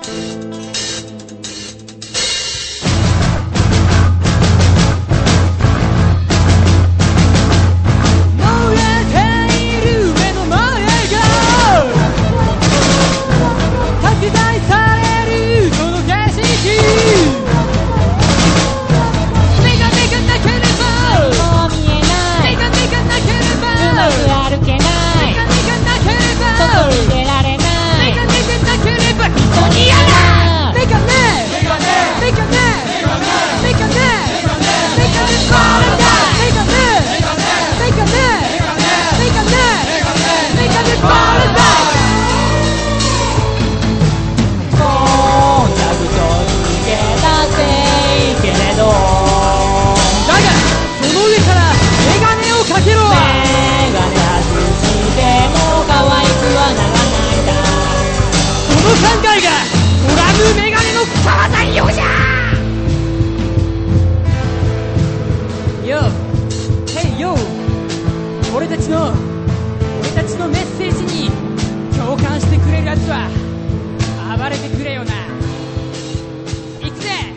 考えがドラムメガネの川山用じゃ。よ、ヘイヨー、俺たちのメッセージに共感してくれるやつは暴れてくれよな。いくぜ。